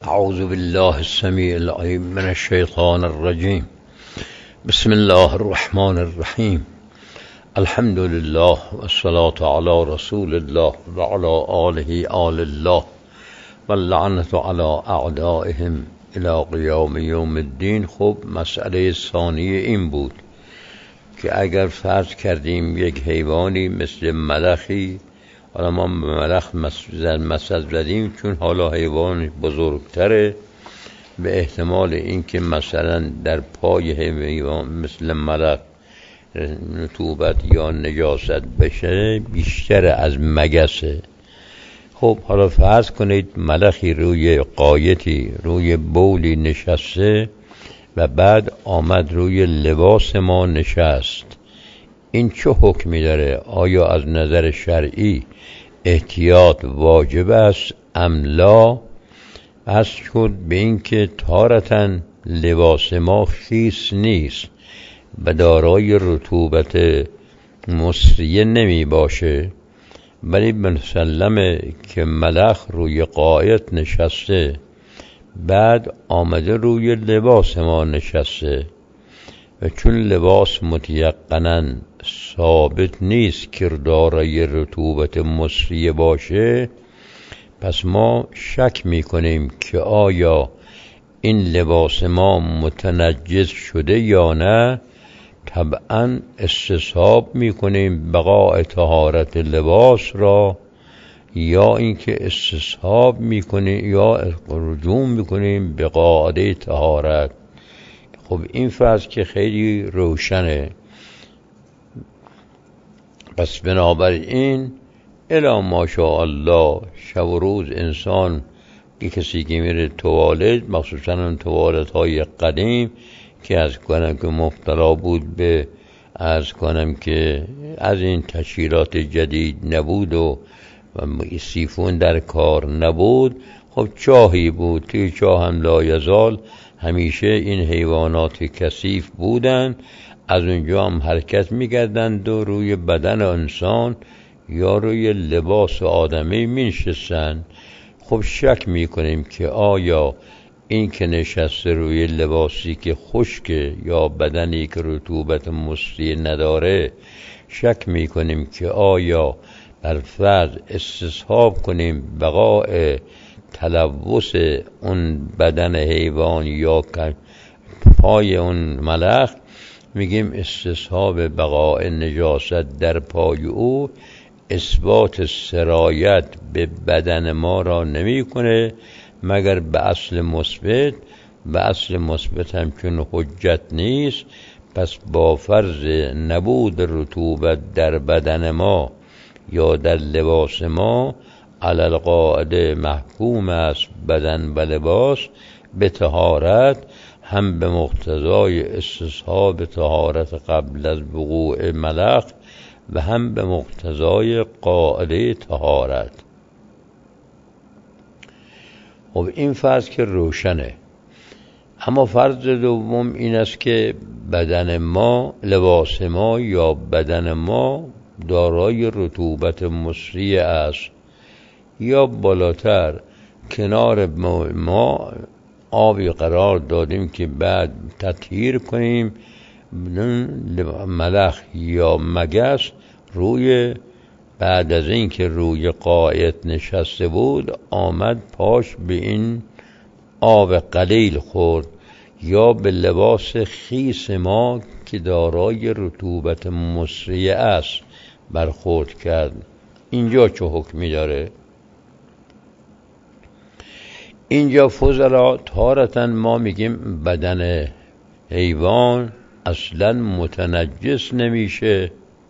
أعوذ بالله السميع العليم من الشيطان الرجيم. بسم الله الرحمن الرحيم. الحمد لله والصلاة على رسول الله وعلى آله آل الله واللعنة على أعدائهم إلى قیام یوم الدین. خب مسئله ثانیه این بود که اگر فرض کردیم یک حیوانی مثل ملخی، حالا ما ملخ مثل زدیم چون حالا حیوان بزرگتره، به احتمال اینکه مثلا در پای حیوان مثل ملخ رطوبت یا نجاست بشه بیشتر از مگسه. خب حالا فرض کنید ملخی روی قایتی روی بولی نشسته و بعد آمد روی لباس ما نشست. این چه حکمی داره؟ آیا از نظر شرعی احتیاط واجب است ام لا؟ از شد به این که تارةً لباس ما خیس نیست و دارای رطوبت مصریه نمی باشه، ولی مسلمه که ملخ روی قایت نشسته بعد آمده روی لباس ما نشسته و چون لباس متیقناً ثابت نیست که دارای رطوبت مصریه باشه، پس ما شک میکنیم که آیا این لباس ما متنجس شده یا نه. طبعا استصحاب میکنیم بقاء طهارت لباس را، یا اینکه استصحاب میکنیم یا رجوع میکنیم به قاعده طهارت. خب این فرض که خیلی روشنه. پس بنابراین الا ماشاءالله شب و روز انسان که کسی که میره توالت، مخصوصا اون توالت های قدیم که از کنم که مبتلا بود به از کنم که از این تشکیلات جدید نبود و سیفون در کار نبود، خب چاهی بود، توی چاه هم لایزال همیشه این حیوانات کثیف بودن، از اونجا هم حرکت میکردند و روی بدن انسان یا روی لباس آدمی میشستند. خب شک میکنیم که آیا این که نشسته روی لباسی که خشکه یا بدنی که رطوبت مصری نداره، شک میکنیم که آیا در فرض استصحاب کنیم بقاء تلوث اون بدن حیوان یا پای اون ملخ، میگیم استصحاب بقاء نجاست در پای او اثبات سرایت به بدن ما را نمیکنه مگر به اصل مثبت، و اصل مثبت هم چون حجت نیست، پس با فرض نبود رطوبت در بدن ما یا در لباس ما علی القاعده محکوم است بدن و لباس به طهارت، هم به مقتضای استصحاب طهارت قبل از وقوع ملخ و هم به مقتضای قاعده طهارت. خب این فرض که روشنه. اما فرض دوم این است که بدن ما، لباس ما یا بدن ما دارای رطوبت مصری است، یا بالاتر کنار ما آبی قرار دادیم که بعد تطهیر کنیم، ملخ یا مگس روی بعد از این که روی قایت نشسته بود آمد پاش به این آب قلیل خورد یا به لباس خیس ما که دارای رطوبت مصریه است برخورد کرد. اینجا چه حکمی داره؟ اینجا فضلا تارةً ما میگیم بدن حیوان اصلا متنجس نمیشه.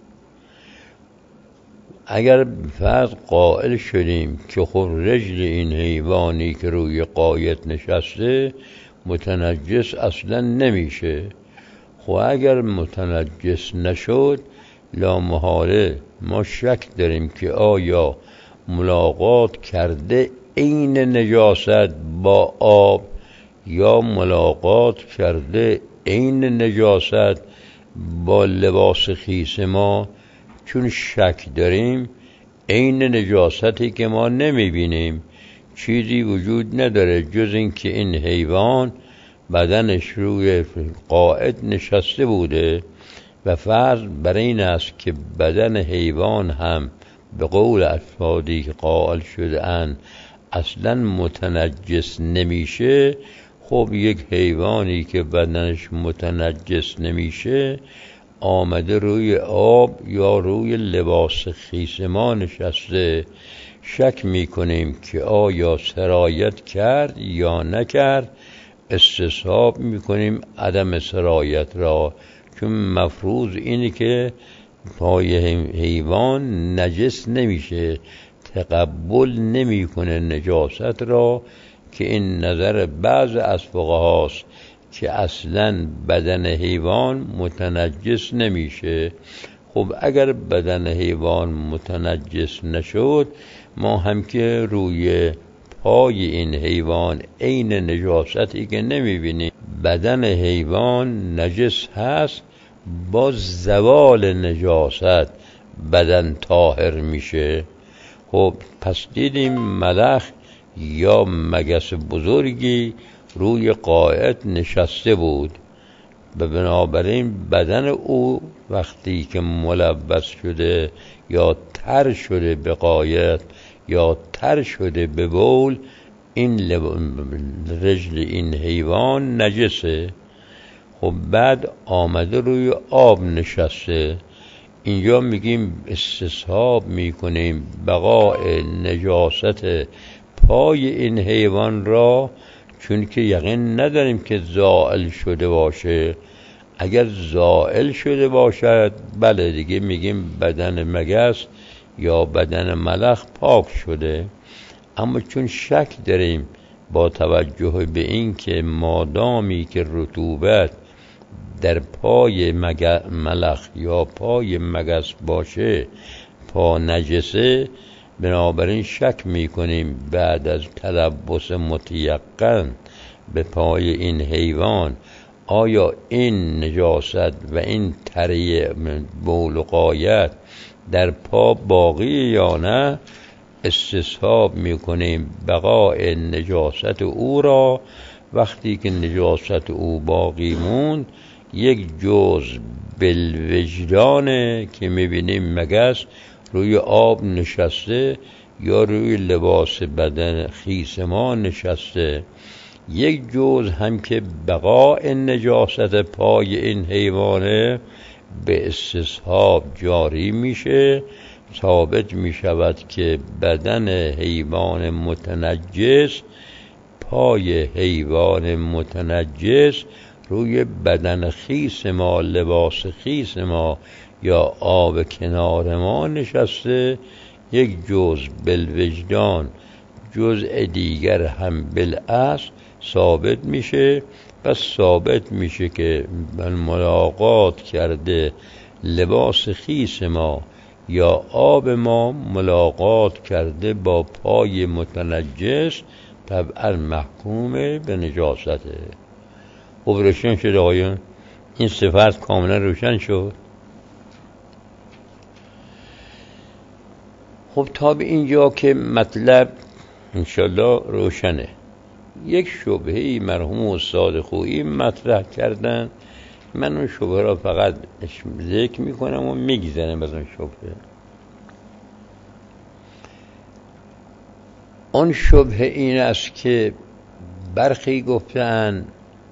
اگر فرض قائل شدیم که خب رجل این حیوانی که روی قایت نشسته متنجس اصلا نمیشه، خب اگر متنجس نشد لامحاله ما شک داریم که آیا ملاقات کرده عین نجاست با آب یا ملاقات کرده عین نجاست با لباس خیس ما. چون شک داریم عین نجاستی که ما نمیبینیم چیزی وجود نداره جز این که این حیوان بدنش روی قاعد نشسته بوده و فرض بر این است که بدن حیوان هم به قول افرادی که قائل شده اند اصلا متنجس نمیشه. خب یک حیوانی که بدنش متنجس نمیشه آمده روی آب یا روی لباس خیس ما نشسته، شک میکنیم که آیا سرایت کرد یا نکرد. استصحاب میکنیم عدم سرایت را، چون مفروض اینه که پای حیوان نجس نمیشه، تقبل نمیکنه نجاست را، که این نظر بعض از فقهاست که اصلا بدن حیوان متنجس نمیشه. خب اگر بدن حیوان متنجس نشد، ما هم که روی پای این حیوان عین نجاستی که نمیبینیم، بدن حیوان نجس هست، با زوال نجاست بدن طاهر میشه. خب پس دیدیم ملخ یا مگس بزرگی روی قاعد نشسته بود و بنابراین بدن او وقتی که ملوث شده یا تر شده به قاعد یا تر شده به بول، این رجل این حیوان نجسه. خب بعد آمده روی آب نشسته، اینجا میگیم استصحاب میکنیم بقای نجاست پای این حیوان را، چون که یقین نداریم که زائل شده باشه. اگر زائل شده باشد بله دیگه میگیم بدن مگس یا بدن ملخ پاک شده. اما چون شک داریم با توجه به این که مادامی که رطوبت در پای ملخ یا پای مگس باشه پا نجسه، بنابراین شک میکنیم بعد از تلبس متیقن به پای این حیوان آیا این نجاست و این تری بول و غایت در پا باقی یا نه. استصحاب میکنیم بقای نجاست او را. وقتی که نجاست او باقی موند، یک جز بالوجدانه که میبینیم مگس روی آب نشسته یا روی لباس بدن خیس ما نشسته، یک جز هم که بقای نجاست پای این حیوانه به استصحاب جاری میشه. ثابت میشود که بدن حیوان متنجس، پای حیوان متنجس روی بدن خیس ما، لباس خیس ما یا آب کنار ما نشسته. یک جز بالوجدان، جزء دیگر هم بالاصل ثابت میشه. پس ثابت میشه که ملاقات کرده لباس خیس ما یا آب ما ملاقات کرده با پای متنجس، طبعا محکوم به نجاسته. خب روشن شد آقایون؟ این صفت کاملا روشن شد. خب تا به اینجا که مطلب انشالله روشنه. یک شبهه‌ای مرحوم استاد خویی مطرح کردن، من اون شبهه را فقط ذکر میکنم و میگذرم از اون شبهه. اون شبهه این است که برخی گفتن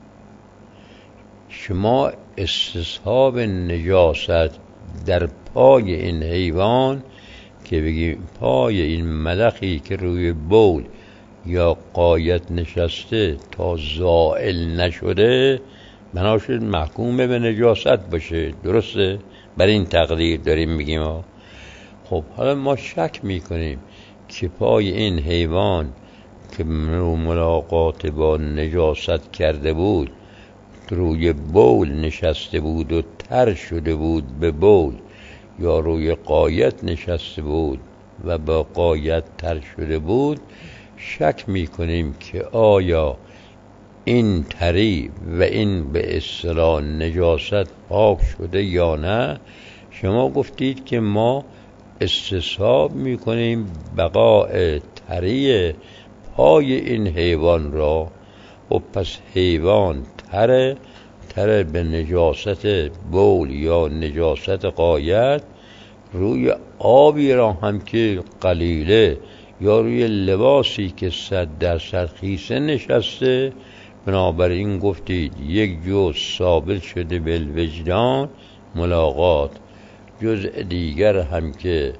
شما استصحاب نجاست در پای این حیوان که بگیم پای این ملخی که روی بول یا قایت نشسته تا زائل نشده بنا شد محکوم به نجاست باشه، درسته؟ بر این تقدیر داریم میگیم خب حالا ما شک میکنیم که پای این حیوان که ملاقات با نجاست کرده بود روی بول نشسته بود و تر شده بود به بول، یا روی قایت نشسته بود و با قایت تر شده بود، شک میکنیم که آیا این تری و این به اصطلاح نجاست پاک شده یا نه. شما گفتید که ما استصحاب میکنیم بقای تری پای این حیوان را و پس حیوان تره به نجاست بول یا نجاست غایت روی آبی را هم که قلیله یا روی لباسی که 100% خیسه نشسته، بنابراین گفتید یک جزء ثابت شده بالوجدان ملاقات، جزء دیگر هم که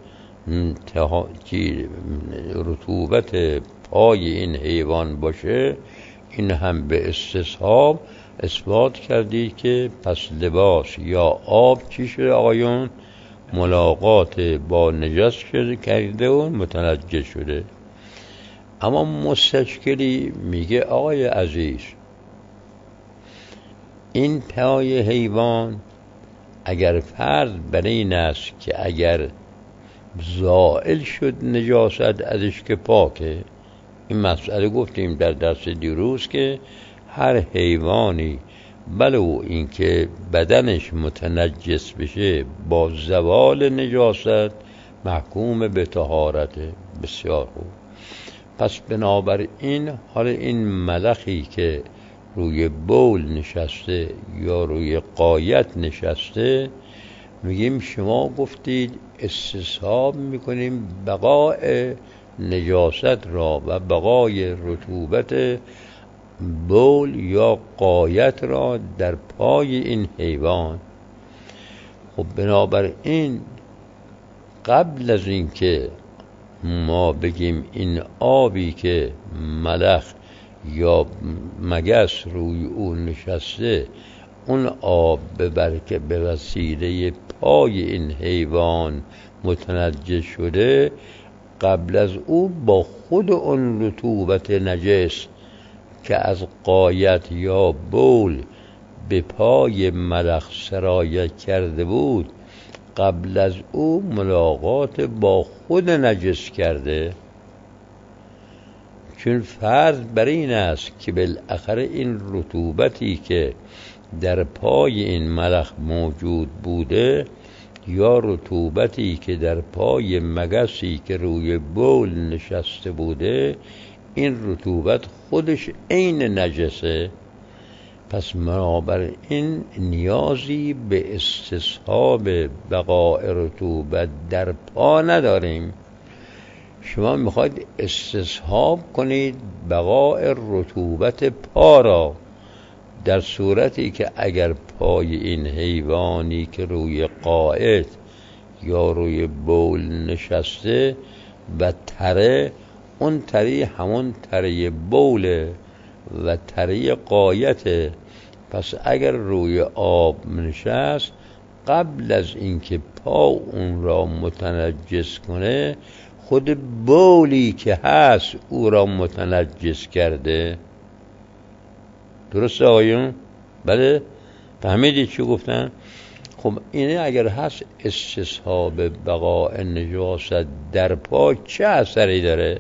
رطوبت پای این حیوان باشه، این هم به استصحاب اثبات کردید که پس لباس یا آب چی شده آقایون؟ ملاقات با نجس شده کرده و متنجس شده. اما مستشکلی میگه آقای عزیز این پای حیوان اگر فرض بر این است که اگر زائل شد نجاست ازش که پاکه، این مسئله گفتیم در درس دیروز که هر حیوانی بلو اینکه بدنش متنجس بشه با زوال نجاست محکوم به طهارته. بسیار خوب. پس بنابراین حال این ملخی که روی بول نشسته یا روی غایت نشسته، میگیم شما گفتید استصحاب میکنیم بقای نجاست را و بقای رطوبت بول یا غایت را در پای این حیوان. خب بنابراین قبل از این که ما بگیم این آبی که ملخ یا مگس روی اون نشسته اون آب به وسیله پای این حیوان متنجس شده، قبل از او با خود اون رطوبت نجس که از غایت یا بول به پای ملخ سرایت کرده بود، قبل از او ملاقات با خود نجس کرده. چون فرض بر این است که بالاخره این رطوبتی که در پای این ملخ موجود بوده یا رطوبتی که در پای مگسی که روی بول نشسته بوده، این رطوبت خودش عین نجسه. پس بنابراین نیازی به استصحاب بقای رطوبت در پا نداریم. شما میخواید استصحاب کنید بقای رطوبت پا را، در صورتی که اگر پای این حیوانی که روی قائد یا روی بول نشسته و تره، اون تری همون تری بوله و تری قایته، پس اگر روی آب نشست قبل از اینکه پا اون را متنجس کنه خود بولی که هست او را متنجس کرده. درسته آقایون؟ بله؟ فهمیدید چی گفتن؟ خب اینه اگر هست استصحاب بقاء نجاست در پا چه اثری داره؟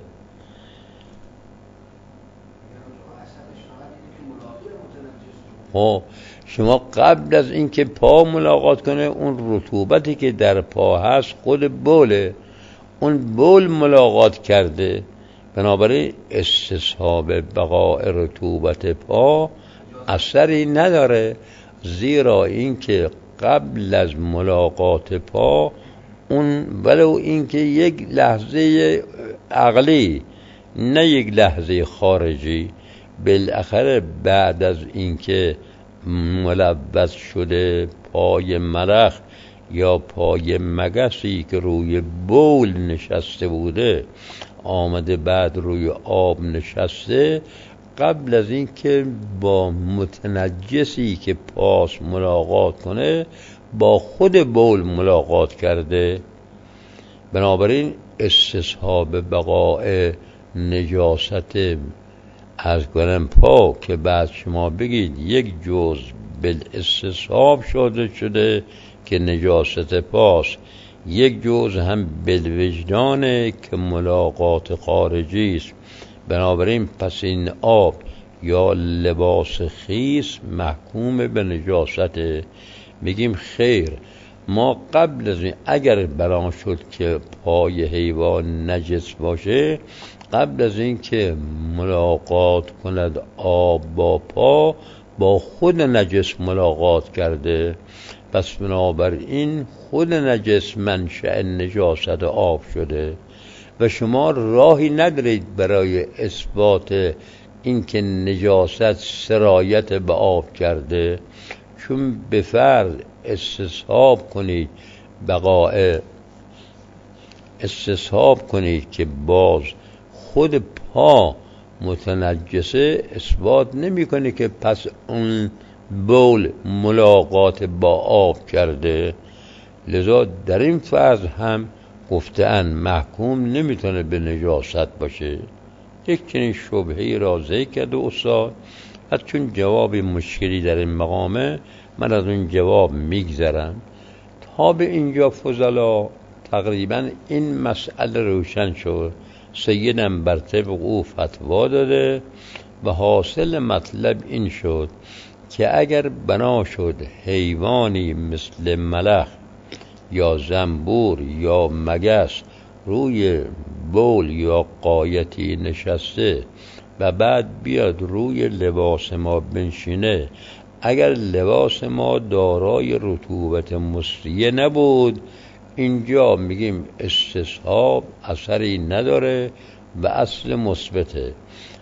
خب شما قبل از اینکه پا ملاقات کنه اون رطوبتی که در پا هست خود بوله، اون بول ملاقات کرده، بنابراین استصحاب بقاء رطوبت پا اثری نداره، زیرا اینکه قبل از ملاقات پا اون ولو اینکه یک لحظه عقلی نه یک لحظه خارجی، بالاخره بعد از اینکه ملوث شده پای ملخ یا پای مگسی که روی بول نشسته بوده آمده بعد روی آب نشسته، قبل از این که با متنجسی که پاس ملاقات کنه با خود بول ملاقات کرده. بنابراین استصحاب بقاء نجاست از کنم پا که بعد شما بگید یک جزء بالاستصحاب شده که نجاست پاس، یک جزء هم بالوجدانه که ملاقات خارجی است. بنابراین پس این آب یا لباس خیس محکوم به نجاسته. میگیم خیر، ما قبل از این اگر بنا شد که پای حیوان نجس باشه، قبل از این که ملاقات کند آب با پا، با خود نجس ملاقات کرده. پس بنابراین خود نجس منشأ نجاست آب شده و شما راهی ندارید برای اثبات اینکه نجاست سرایت به آب کرده، چون به فرض استصحاب کنید که باز خود پا متنجسه، اثبات نمی کنه که پس اون بول ملاقات با آب کرده. لذا در این فرض هم گفتن محکوم نمیتونه به نجاست باشه. یک چنین شبهه‌ای را ذکر کرده استاد. پس چون جواب مشکلی در این مقامه، من از اون جواب میگذرم. تا به اینجا فضلا تقریبا این مسئله روشن شد. سیدم بر طبق او فتوا داده و حاصل مطلب این شد که اگر بنا شد حیوانی مثل ملخ یا زنبور یا مگس روی بول یا قایتی نشسته و بعد بیاد روی لباس ما بنشینه، اگر لباس ما دارای رطوبت مصریه نبود، اینجا میگیم استصحاب اثری نداره و اصل مثبته.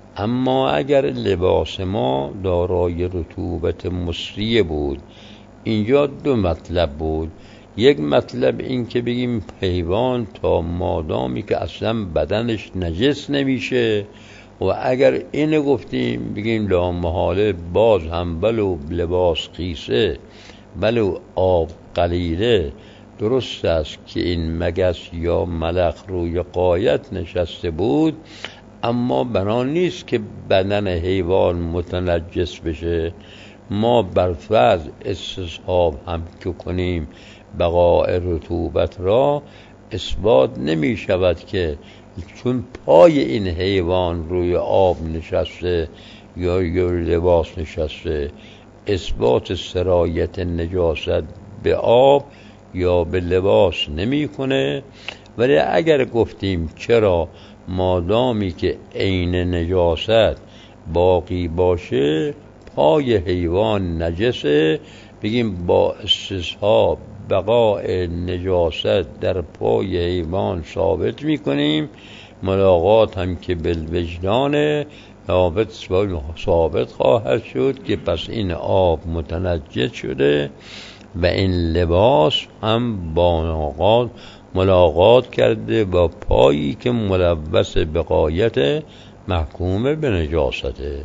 اما اگر لباس ما دارای رطوبت مصریه بود، اینجا دو مطلب بود. یک مطلب این که بگیم حیوان تا مادامی که اصلا بدنش نجس نمیشه، و اگر اینو گفتیم بگیم لا محاله باز هم بلو لباس خیسه بلو آب قلیله، درست است که این مگس یا ملخ روی قایت نشسته بود، اما بنا نیست که بدن حیوان متنجس بشه. ما بر فرض استصحاب هم که کنیم بقاء رطوبت را، اثبات نمی شود که چون پای این حیوان روی آب نشسته یا لباس نشسته، اثبات سرایت نجاست به آب یا به لباس نمی کنه. ولی اگر گفتیم چرا مادامی که عین نجاست باقی باشه پای حیوان نجسه، بگیم با استصحاب بقاء نجاست در پای حیوان ثابت می کنیم. ملاقات هم که بالوجدان ثابت خواهد شد که پس این آب متنجس شده و این لباس هم با ملاقات کرده با پایی که ملوث بقایت محکوم به نجاسته.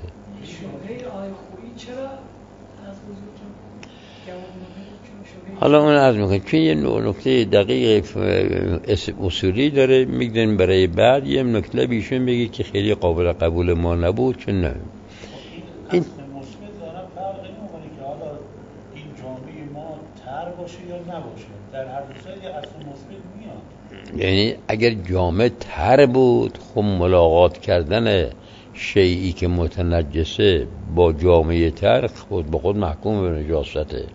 حالا اون عرض میکنم چون یه نکته دقیق اصولی داره میگن برای بعد یه نکته بیشون بگی که خیلی قابل قبول ما نبود. چون نه این مثبت دارم فرقی میکنه که حالا این جامعه ما تر باشه یا نباشه، در هر دو سایه اصل مثبت میاد. یعنی اگر جامعه تر بود، خب ملاقات کردن شیئی که متنجسه با جامعه تر خود به خود محکوم به نجاسته.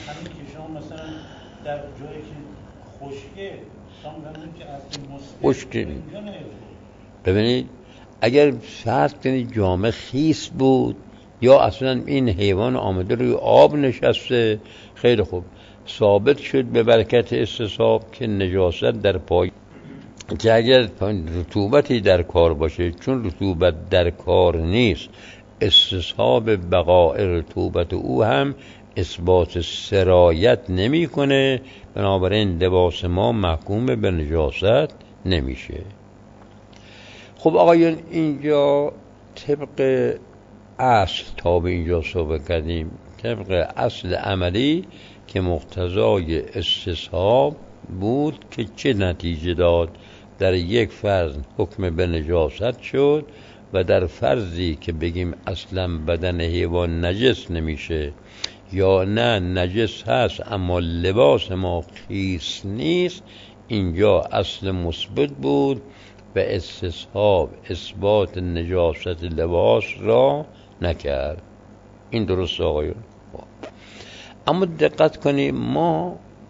در جایی که خشکه که اصل خشکه. ببینید اگر فرض کنید جامعه خیس بود یا اصلا این حیوان آمده روی آب نشسته، خیلی خوب ثابت شد به برکت استصحاب که نجاست در پای، که اگر رطوبتی در کار باشه، چون رطوبت در کار نیست، استصحاب بقاء رطوبت او هم اثبات سرایت نمی کنه، بنابراین لباس ما محکوم به نجاست نمیشه. خب آقایان اینجا طبق اصل تا به اینجا صحبت کردیم، طبق اصل عملی که مقتضای استصحاب بود که چه نتیجه داد؟ در یک فرض حکم به نجاست شد و در فرضی که بگیم اصلا بدن حیوان نجس نمیشه یا نه نجس هست اما لباس ما خیس نیست، اینجا اصل مثبت بود و استصحاب اثبات نجاست لباس را نکرد. این درست آقایون. اما دقت کنیم ما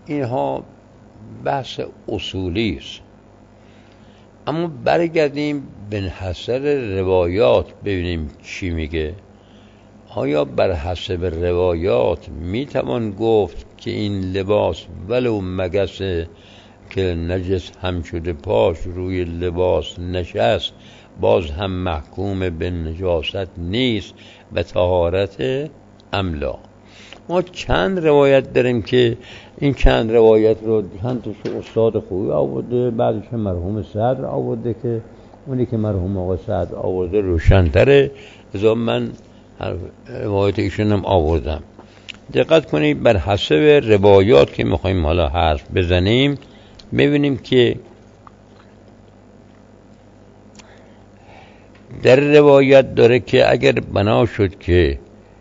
اینها بحث اصولی است. اما برگردیم به حسب روایات ببینیم چی میگه. آیا بر حسب روایات میتوان گفت که این لباس ولو مگس که نجس هم شده پاش روی لباس نشست باز هم محکوم به نجاست نیست به طهارت املا؟ ما چند روایت داریم که این چند روایت رو چند تا استاد خوبی آورده، بعدش مرحوم صدر آورده که اونی که مرحوم آقا صدر آورده روشن‌تره، لذا من روایت ایشون هم آوردم. دقت کنید بر حسب روایات که میخوایم حالا حرف بزنیم ببینیم که در روایت داره که اگر بنا شد که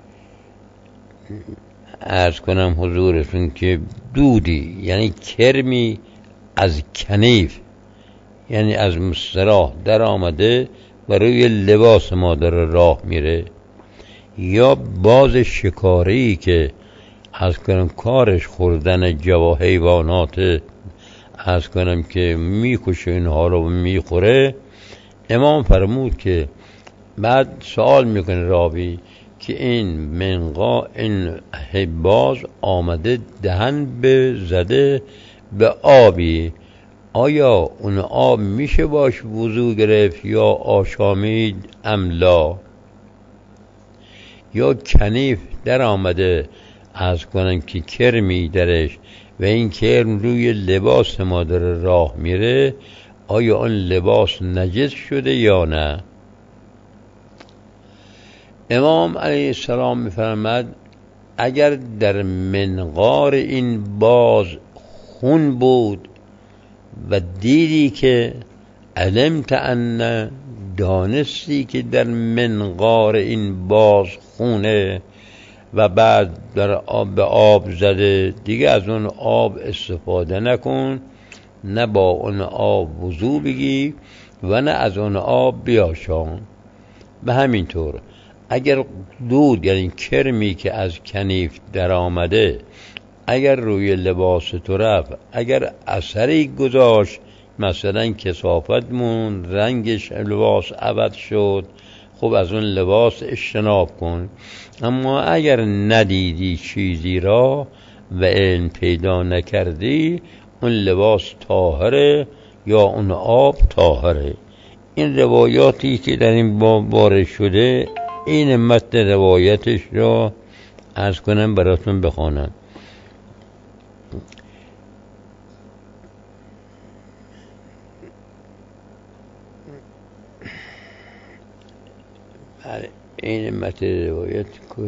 عرض کنم حضورتون که دودی یعنی کرمی از کنیف یعنی از مستراح در آمده و روی لباس ما داره راه میره، یا باز شکاری که عرض کنم کارش خوردن حیوانات عرض کنم که میکشه اینها رو میخوره، امام فرمود که بعد سوال میکنه راوی که این منقا این باز آمده دهن به زده به آبی، آیا اون آب میشه باش وضو گرفت یا آشامید املا؟ یا کنیف در آمده از کنن که کرمی درش و این کرم روی لباس ما داره راه میره، آیا اون لباس نجس شده یا نه؟ امام علیه السلام میفرماد اگر در منقار این باز خون بود و دیدی که علمت ان دانستی که در منقار این باز خونه و بعد در آب به آب زده، دیگه از اون آب استفاده نکن، نه با اون آب وضو بگی و نه از اون آب بیاشان. به همین طور اگر دود یعنی کرمی که از کنیف در آمده اگر روی لباس تو رفت، اگر اثری گذاشت، مثلا کثافت مون، رنگش لباس عوض شد، خب از اون لباس اجتناب کن. اما اگر ندیدی چیزی را و علم پیدا نکردی، اون لباس طاهره یا اون آب طاهره. این روایاتی که در این باب وارد شده، این متن روایتش را عرض کنم براتون بخوانم. بله این متن روایت که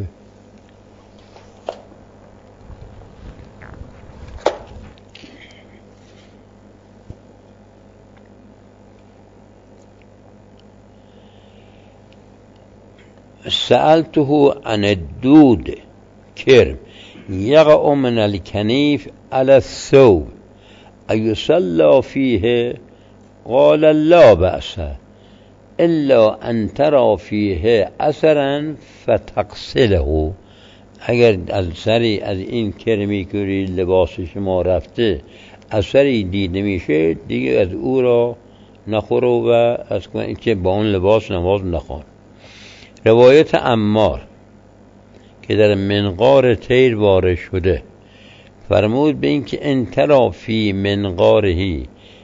سألته عن الدود کرم یقع من الکنیف على الثوب ایصلی فیه قال لا بأس الا ان ترى فیه اثرا فتغسله. اگر اثری از این کرمی که لباس شما رفته اثری دیده میشه، دیگه از او را نخورو و از که با اون لباس نماز نخوان. روایت عمار که در منقار طیر وارد شده فرمود به این که انترا فی منقارهی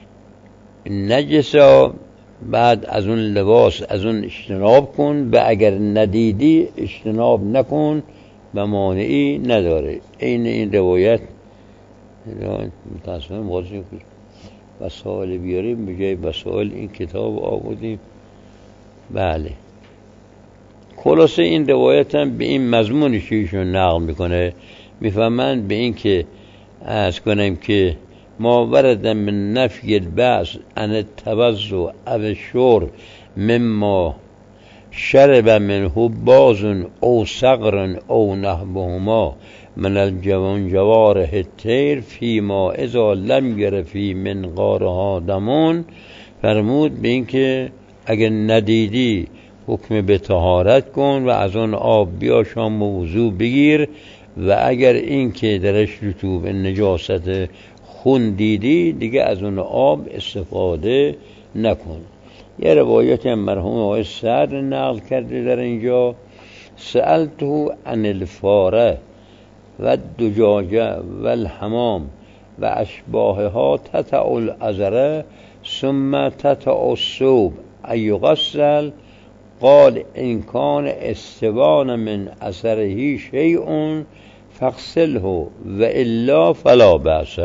نجسا، بعد از اون لباس از اون اجتناب کن و اگر ندیدی اجتناب نکن و مانعی نداره. این روایت متاسفانه موضوع وسائل بیاریم به جای وسائل این کتاب آوردیم. بله خلاصه این روایت هم به این مضمونش ایشون نقل میکنه، میفهمند به این که عرض کنیم که ما ورد من نفی البعث عن التوضع او الشرب مما شرب منه باز او صغر او نحوهما من الجوارح الطیر فیما اذا لم یرفی منقارها دمون. فرمود به این که اگر ندیدی حکم به طهارت کن و از اون آب بیاشام و وضو بگیر و اگر این که درش رطوبه نجاست خون دیدی دیگه از اون آب استفاده نکن. یه روایت مرحوم آقای سعد نقل کرده در اینجا: سألته عن الفاره و الدجاجه و الحمام و اشباهها تتع العذره ثم تتع الثوب ایغسل، قال ان کان استبان من اثره شیء فاغسله و الا فلا بأس.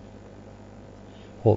خب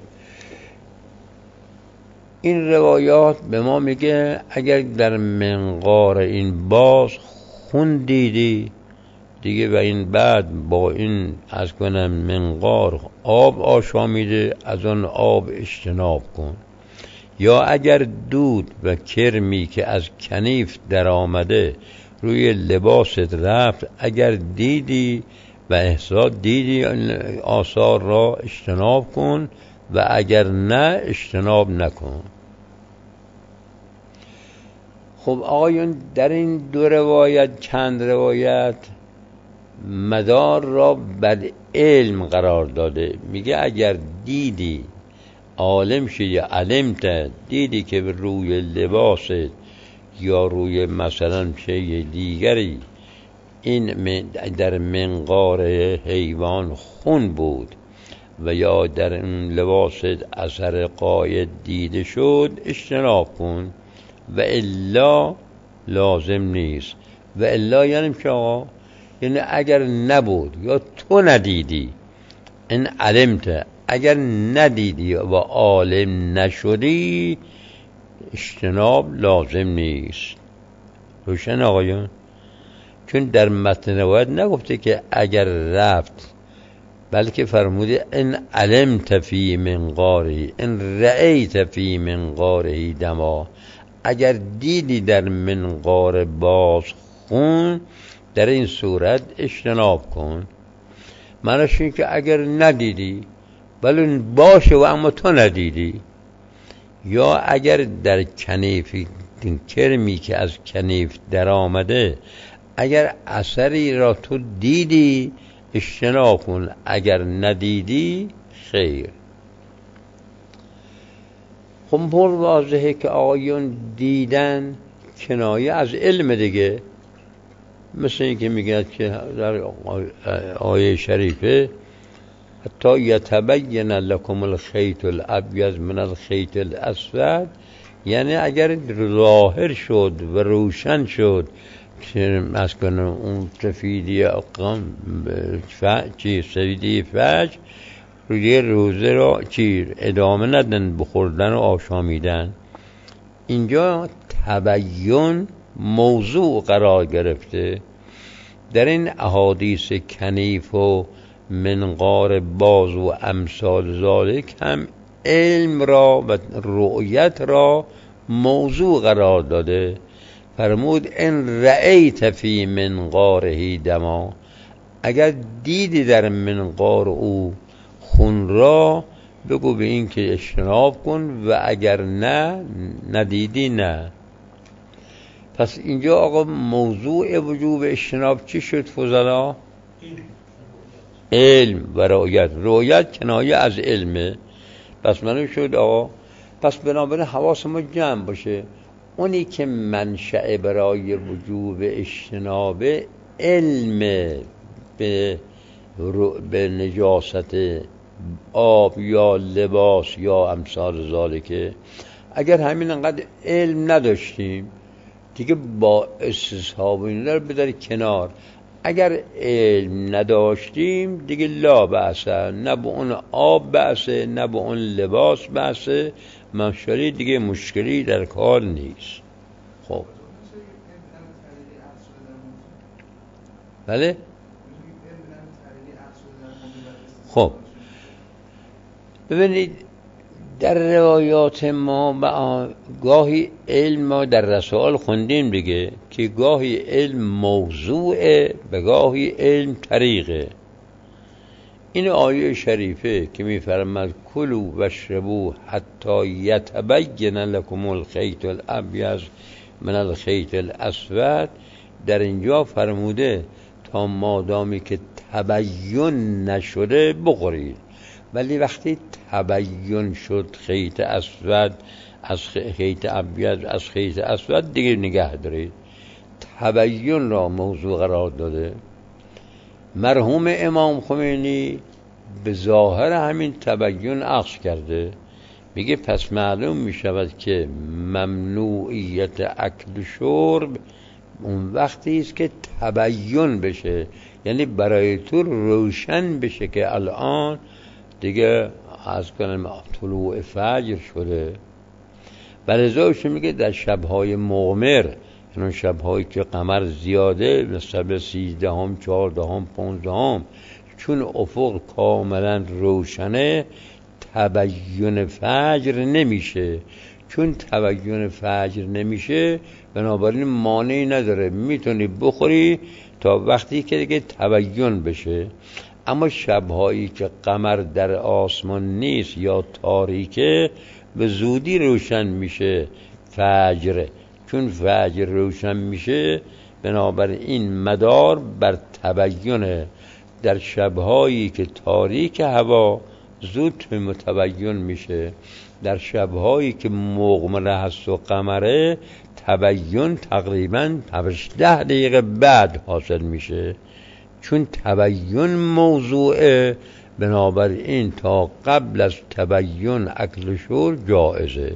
این روایات به ما میگه اگر در منقار این باز خون دیدی دیگه و این بعد با این از کنم منقار آب آشامیده، از آن آب اجتناب کن. یا اگر دود و کرمی که از کنیف در آمده روی لباست رفت، اگر دیدی و احساس دیدی آثار را اجتناب کن و اگر نه اجتناب نکن. خب آقایون در این دو روایت چند روایت مدار را بر علم قرار داده. میگه اگر دیدی عالم شدی، علمت دیدی که روی لباست یا روی مثلا شیء دیگری این در منقار حیوان خون بود و یا در اون لباست اثر قاید دیده شد، اجتناب کن و الا لازم نیست. و الا یعنی چه آقا؟ یعنی اگر نبود یا تو ندیدی، این علمت، اگر ندیدی و عالم نشدی اجتناب لازم نیست. روشن آقایان؟ چون در متن روایت نگفته که اگر رفت، بلکه فرموده ان علمت فی منقاری ان رأیت فی منقاره دما، اگر دیدی در منقار باز خون در این صورت اجتناب کن. معنیش این که اگر ندیدی بله باشه و اما تو ندیدی، یا اگر در کنیف کرمی که از کنیف در آمده اگر اثری را تو دیدی اجتناب کن، اگر ندیدی خیر. خب پر واضحه که آقایون دیدن کنایه از علم دیگه، مثل این که میگه که در آیه شریفه حتی یتبین لکم الخیط الابیض من الخیط الاسود، یعنی اگر ظاهر شد و روشن شد که مثلا اون سفیدی سفیدی فجر روی روزه را ادامه ندن بخوردن و آشامیدن. اینجا تبیین موضوع قرار گرفته. در این احادیث کنیف و منقار باز و امثال ذالک هم علم را و رؤیت را موضوع قرار داده. فرمود ان رأیت فی منقاره دما، اگر دیدی در منقار او خون را بگو به این که اجتناب کن و اگر نه ندیدی نه. پس اینجا آقا موضوع وجوب اجتناب چی شد فضلا؟ علم و رؤیت. رؤیت کنایه از علمه. پس منو شد آقا، پس بنابراین حواس ما جمع باشه. اونی که منشأ برای وجوب اجتناب علم به نجاست آب یا لباس یا امثال ذالکه، اگر همین انقدر علم نداشتیم دیگه با استصحاب این رو بداری کنار. اگر علم نداشتیم دیگه لا بأسه، نه به اون آب بأسه نه به اون لباس بأسه، مشکلی دیگه مشکلی در کار نیست. خب بله خب ببینید در روایات ما گاهی علم ما در رسائل خوندیم دیگه که گاهی علم موضوعه و گاهی علم طریقه. این آیه شریفه که می‌فرماید کلوا واشربوا حتی یتبین لکم الخیط الابیض من الخیط الاسود، در اینجا فرموده تا مادامی که تبیین نشده بخورید، ولی وقتی تبیین شد خیط اسود از خیط ابیض از خیط اسود دیگه نگه دارید. تبیین را موضوع قرار داده. مرحوم امام خمینی به ظاهر همین تبیین عکس کرده، میگه پس معلوم میشود که ممنوعیت اکل و شرب اون وقتی است که تبیین بشه، یعنی برای تو روشن بشه که الان دیگه از کنم طلوع فجر شده. ولذا میگه در شبهای مغمر، یعنی شبهایی که قمر زیاده مثل 13ام 14ام 15ام، چون افق کاملا روشنه تبیین فجر نمیشه. چون تبیین فجر نمیشه بنابراین مانعی نداره، میتونی بخوری تا وقتی که دیگه تبیین بشه. اما شبهایی که قمر در آسمان نیست یا تاریکه به زودی روشن میشه فجر. چون فجر روشن میشه بنابراین مدار بر تبیینه. در شبهایی که تاریک هوا زود متبیین میشه، در شبهایی که مغمره هست و قمره تبیین تقریبا 10 دقیقه بعد حاصل میشه. چون تبیین موضوعه بنابراین تا قبل از تبیین اکل و شرب جایزه.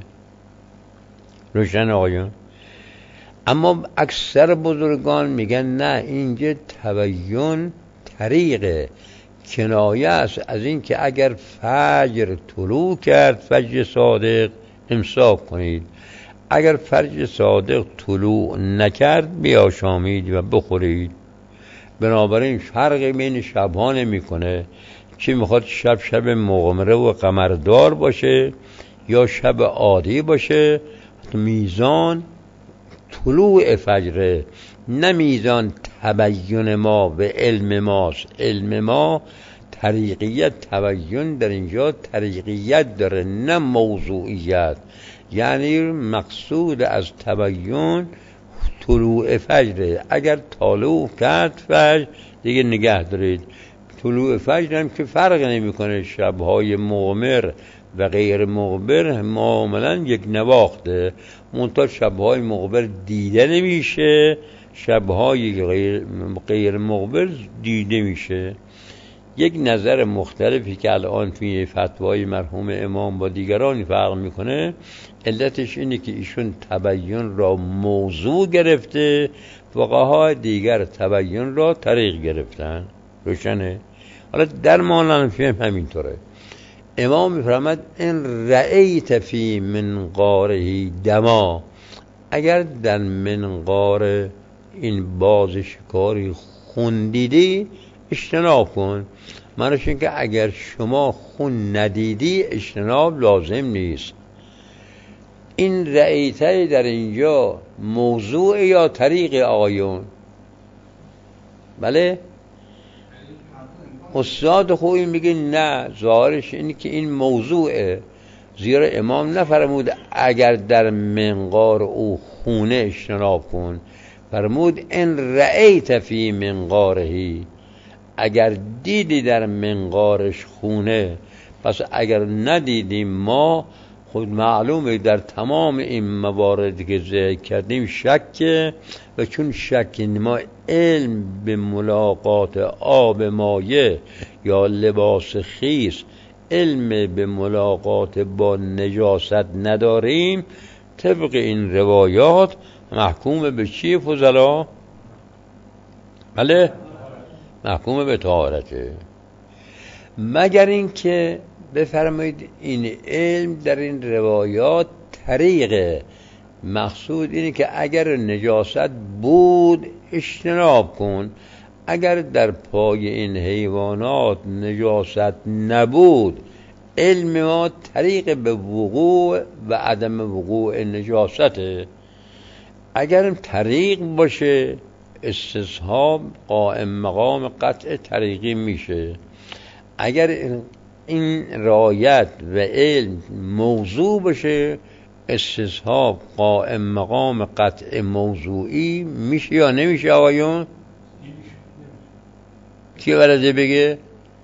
روشن آقایان؟ اما اکثر بزرگان میگن نه، اینجا تبیین طریقه کنایه است از این که اگر فجر طلوع کرد فجر صادق امساک کنید، اگر فجر صادق طلوع نکرد بیاشامید و بخورید. بنابراین فرقی بین شبها نمی کنه چی میخواد شب مغمره و قمردار باشه یا شب عادی باشه، میزان طلوع فجر نه میزان تبیین ما به علم ماست. علم ما طریقیت، تبیین در اینجا طریقیت داره نه موضوعیت. یعنی مقصود از تبیین طلوع فجر. اگر طلوع کرد فجر دیگه نگه دارید. طلوع فجر هم که فرق نمیکنه، شبهای مغمر و غیر مغبر معاملا یک نواخته. منتها شبهای مغبر دیده نمیشه، شبهای غیر مغبر دیده میشه. یک نظر مختلفی که الان توی فتوای مرحوم امام با دیگران فرق میکنه، علتش اینه که ایشون تبیین را موضوع گرفته، فقها دیگر تبیین را طریق گرفتن. روشنه؟ حالا در مانند فهم همینطوره. امام میفرماد ان رأیت فی منقاره دما، اگر در منقار این باز شکاری خون دیدی اجتناب کن. معنیش این که اگر شما خون ندیدی اجتناب لازم نیست. این رأیته در اینجا موضوع یا طریق آقایون؟ بله؟ استاد خوبی میگه نه، ظاهرش اینه که این موضوعه، زیرا امام نفرمود اگر در منقار او خونه اجتناب کن، فرمود ان رأیت فی منقارهی، اگر دیدی در منقارش خونه. پس اگر ندیدیم ما خود معلومه در تمام این مواردی که ذکر کردیم شکه، و چون شک ما علم به ملاقات آب مایه یا لباس خیس، علم به ملاقات با نجاست نداریم، طبق این روایات محکوم به چی فضلا؟ بله، محکوم به طهارته. مگر این که بفرمایید این علم در این روایات طریقه، مقصود اینه که اگر نجاست بود اجتناب کن، اگر در پای این حیوانات نجاست نبود، علم ما طریق به وقوع و عدم وقوع نجاسته. اگر طریق باشه استصحاب قائم مقام قطع طریقی میشه. اگر این رایت و علم موضوع باشه استصحاب قائم مقام قطع موضوعی میشه یا نمیشه آقایون؟ کی بلده بگه؟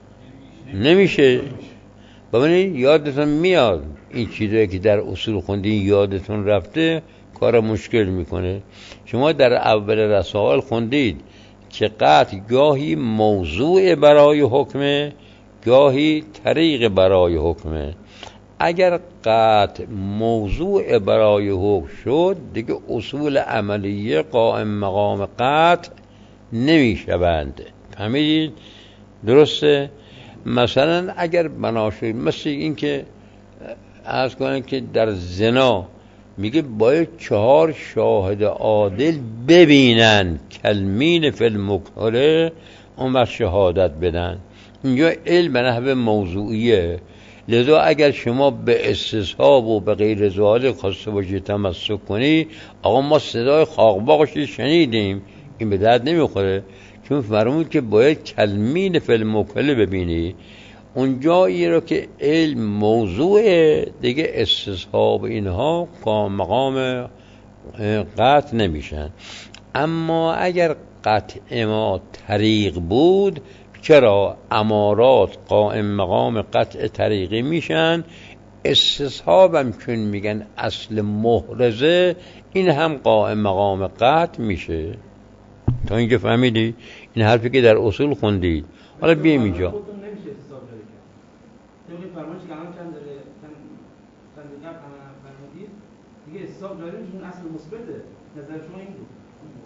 نمیشه. ببینید یادتون میاد این چیزایی که در اصول خوندین یادتون رفته کار مشکل میکنه. شما در اول رسائل خوندید که قطع گاهی موضوع برای حکمه، گاهی طریق برای حکمه. اگر قطع موضوع برای حکم شد دیگه اصول عملیه قائم مقام قطع نمیشوند. فهمیدید؟ درسته؟ مثلا اگر بناشد مثل این که عرض کنن که در زنا میگه باید 4 شاهد عادل ببینن کلمین فی المکحله اون وقت شهادت بدن. اینجا علم به نحو موضوعیه، لذا اگر شما به استصحاب و به غیر ذالک خواسته باشی تمسک کنی، آقا ما صدای خاقباقش شنیدیم، این به درد نمیخوره، چون فرمود که باید کلمین فی المکحله ببینی. اونجایی رو که علم موضوعه دیگه استصحاب اینها مقام قطع نمیشن. اما اگر قطع ما طریق بود، چرا امارات قائم مقام قطع طریقی میشن؟ استصحاب هم چون میگن اصل محرزه، این هم قائم مقام قطع میشه. تا اینجا فهمیدی؟ این حرفی که در اصول خوندید. حالا بیایم اینجا. نمیشه حساب داره که طبق فرمایش کلام چند داره چند دیگه فرمودید دیگه حساب داره چون اصل مثبته. نظر شما این بود؟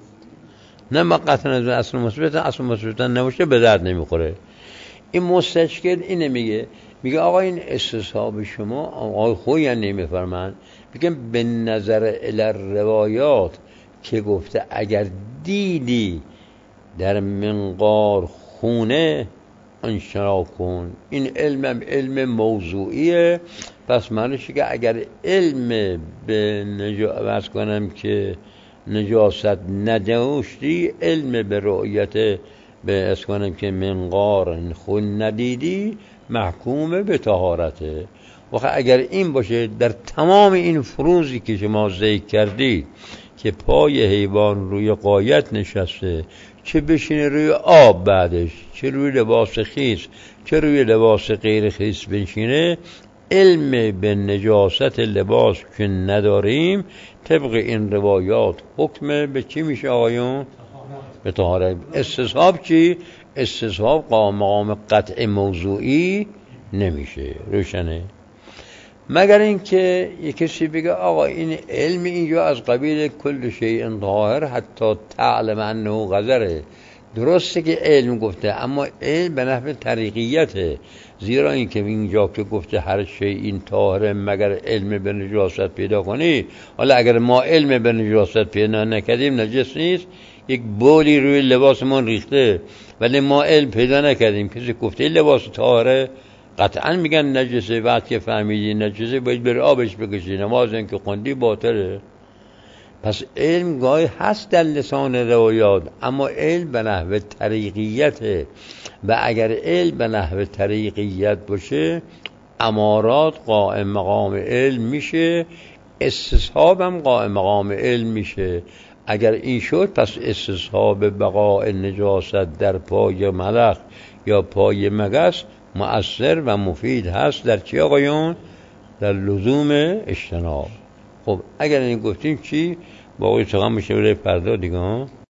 نه من قطعا از اصل مثبت نباشه به درد نمیخوره. این مستشکل اینه میگه آقا این استصحاب شما آقای خویی نمیفرمند، میگم به نظر روایات که گفته اگر دیدی در منقار خونه انشرا کن، این علم موضوعیه. پس معنیشه که اگر علم به نجاست کنم که نجاست نداشتی، علم به رؤیت به اسکنم که منقار خون ندیدی، محکوم به طهارته. وقت اگر این باشه در تمام این فروزی که شما ذکر کردید که پای حیوان روی غایت نشسته، چه بشینه روی آب بعدش، چه روی لباس خیس، چه روی لباس غیر خیس بشینه، علم به نجاست لباس که نداریم، طبق این روایات حکم به چی میشه آقایون؟ به طهارت. استصحاب چی؟ استصحاب مقام قطع موضوعی نمیشه. روشنه؟ مگر اینکه یک کسی بگه آقا این علم اینجا از قبیل کل شیء طاهر حتی تعلم انه قذره. درسته که علم گفته، اما علم به نحو طریقیته، زیرا این که اینجا که گفته هر شیء این طاهره مگر علم به نجاست پیدا کنی. حالا اگر ما علم به نجاست پیدا نکردیم نجس نیست. یک بولی روی لباسمون ریخته ولی ما علم پیدا نکردیم، کسی گفته لباس طاهره، قطعا میگن نجسه. وقتی که فهمیدی نجسه باید بری آبش بکشی، نماز این که خوندی باطله. پس علم گاهی هست در لسان روایات، اما علم به نحو طریقیته، و اگر علم به نحو طریقیت باشه امارات قائم مقام علم میشه، استصحاب هم قائم مقام علم میشه. اگر این شد پس استصحاب بقاء نجاست در پای ملخ یا پای مگس مؤثر و مفید هست در چی آقایون؟ در لزوم اجتناب. خب اگر این گفتیم چی؟ باقی چقدر میشه برای فردا دیگه